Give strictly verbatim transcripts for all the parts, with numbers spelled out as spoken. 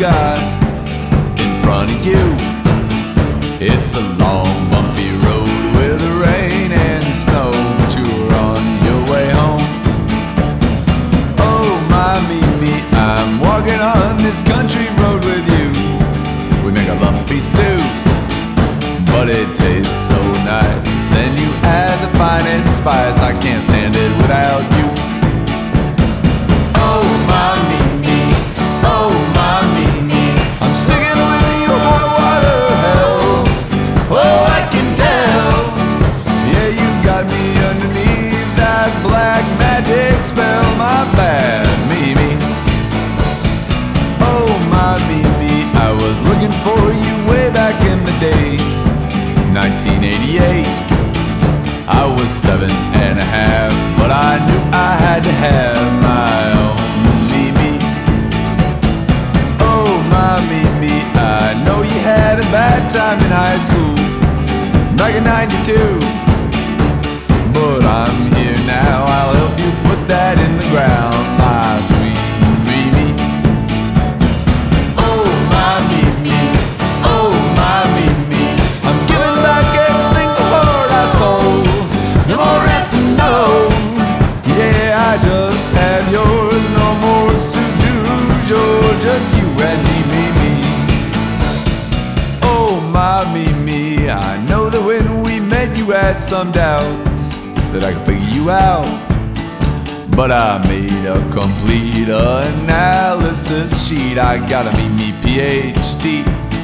got in front of you. It's a long, bumpy road with rain and snow, but you're on your way home. Oh my me, me, I'm walking on this country road with you. We make a lumpy stew, but it tastes so nice, and you add the finest spice. I can't stand it without you. Oh my me, me, oh my me, me, I'm sticking with you, hot water hell. Oh, I can tell. Yeah, you got me underneath that black magic spell. My bad, me, me. Oh my me, me, I was looking for you way back in the day, nineteen eighty-eight. I was seven and a half, but I knew I had to have my own me, me. Oh my me, me, I know you had a bad time in high school back in ninety-two, but I'm here now, I'll help you put that in the ground, my sweet me, me. Oh my me, me, oh my me, me, I'm giving back every single word I stole. No more ransom, no. Yeah, I just have yours, no more suit, you're just you and me, me, me. Oh my me, me, I know that when we met you had some doubts that I could figure you out, but I made a complete analysis sheet. I got a me, me P H D.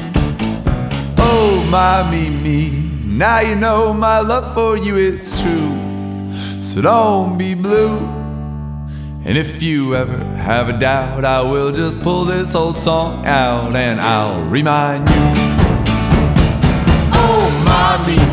Oh my me, me, now you know my love for you is true, so don't be blue. And if you ever have a doubt, I will just pull this old song out and I'll remind you. Oh my me,